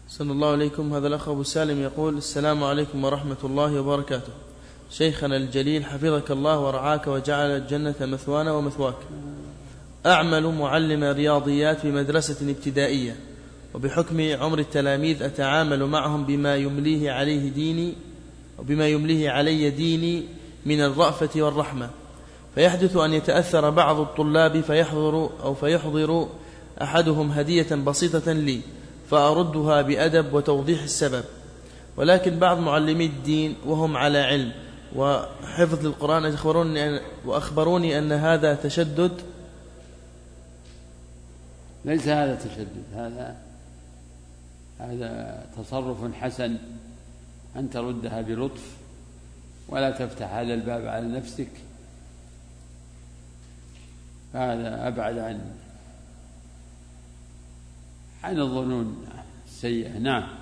صلى الله عليكم. هذا الأخ أبو سالم يقول: السلام عليكم ورحمة الله وبركاته. شيخنا الجليل حفظك الله ورعاك وجعل الجنة مثوانا ومثواك. أعمل معلم رياضيات في مدرسة ابتدائية، وبحكم عمر التلاميذ أتعامل معهم بما يمليه علي ديني من الرأفة والرحمة، فيحدث أن يتأثر بعض الطلاب فيحضر أحدهم هدية بسيطة لي فأردها بأدب وتوضيح السبب، ولكن بعض معلمي الدين وهم على علم وحفظ للقرآن وأخبروني أن هذا تشدد. ليس هذا تشدد، هذا تصرف حسن، أن تردها بلطف ولا تفتح هذا الباب على نفسك، هذا أبعد عن الظنون السيئة. نعم.